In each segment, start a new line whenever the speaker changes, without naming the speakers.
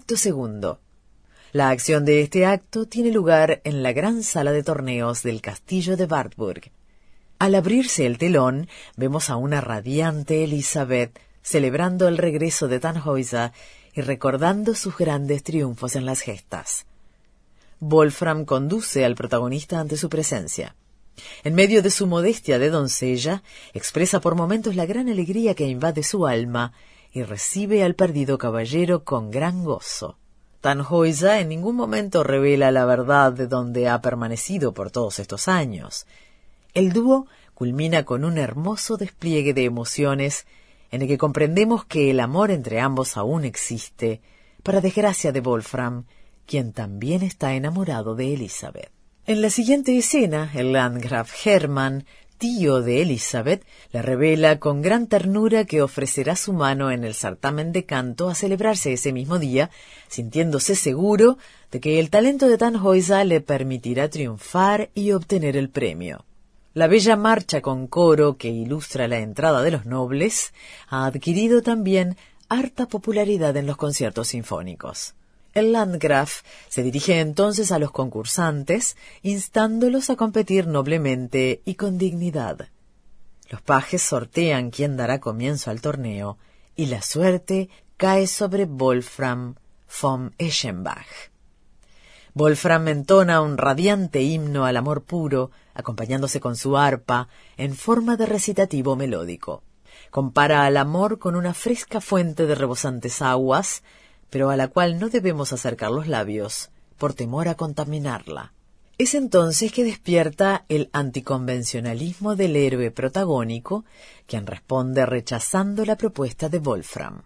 Acto segundo. La acción de este acto tiene lugar en la gran sala de torneos del castillo de Wartburg. Al abrirse el telón, vemos a una radiante Elisabeth celebrando el regreso de Tannhäuser y recordando sus grandes triunfos en las gestas. Wolfram conduce al protagonista ante su presencia. En medio de su modestia de doncella, expresa por momentos la gran alegría que invade su alma y recibe al perdido caballero con gran gozo. Tannhäuser en ningún momento revela la verdad de donde ha permanecido por todos estos años. El dúo culmina con un hermoso despliegue de emociones en el que comprendemos que el amor entre ambos aún existe, para desgracia de Wolfram, quien también está enamorado de Elisabeth. En la siguiente escena, el Landgraf Hermann, tío de Elisabeth, le revela con gran ternura que ofrecerá su mano en el certamen de canto a celebrarse ese mismo día, sintiéndose seguro de que el talento de Tannhäuser le permitirá triunfar y obtener el premio. La bella marcha con coro que ilustra la entrada de los nobles ha adquirido también harta popularidad en los conciertos sinfónicos. El Landgraf se dirige entonces a los concursantes, instándolos a competir noblemente y con dignidad. Los pajes sortean quién dará comienzo al torneo, y la suerte cae sobre Wolfram von Eschenbach. Wolfram entona un radiante himno al amor puro, acompañándose con su arpa, en forma de recitativo melódico. Compara al amor con una fresca fuente de rebosantes aguas, pero a la cual no debemos acercar los labios, por temor a contaminarla. Es entonces que despierta el anticonvencionalismo del héroe protagónico, quien responde rechazando la propuesta de Wolfram.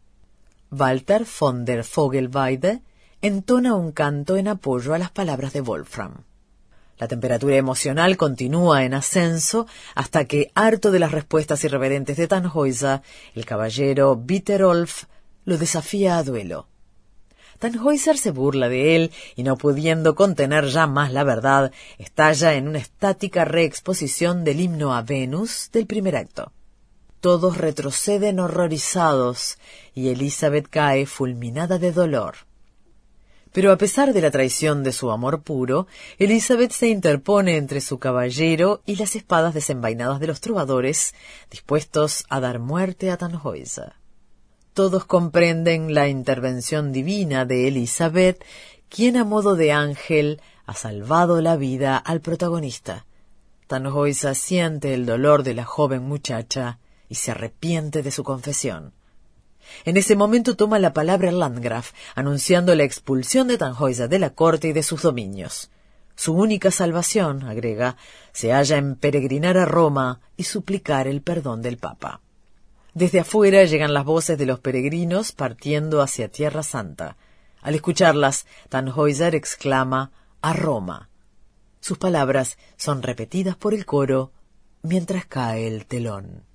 Walter von der Vogelweide entona un canto en apoyo a las palabras de Wolfram. La temperatura emocional continúa en ascenso hasta que, harto de las respuestas irreverentes de Tannhäuser, el caballero Bitterolf lo desafía a duelo. Tannhäuser se burla de él y, no pudiendo contener ya más la verdad, estalla en una estática reexposición del himno a Venus del primer acto. Todos retroceden horrorizados y Elisabeth cae fulminada de dolor. Pero a pesar de la traición de su amor puro, Elisabeth se interpone entre su caballero y las espadas desenvainadas de los trovadores, dispuestos a dar muerte a Tannhäuser. Todos comprenden la intervención divina de Elisabeth, quien a modo de ángel ha salvado la vida al protagonista. Tannhäuser siente el dolor de la joven muchacha y se arrepiente de su confesión. En ese momento toma la palabra el Landgraf, anunciando la expulsión de Tannhäuser de la corte y de sus dominios. Su única salvación, agrega, se halla en peregrinar a Roma y suplicar el perdón del Papa. Desde afuera llegan las voces de los peregrinos partiendo hacia Tierra Santa. Al escucharlas, Tannhäuser exclama «¡A Roma!». Sus palabras son repetidas por el coro mientras cae el telón.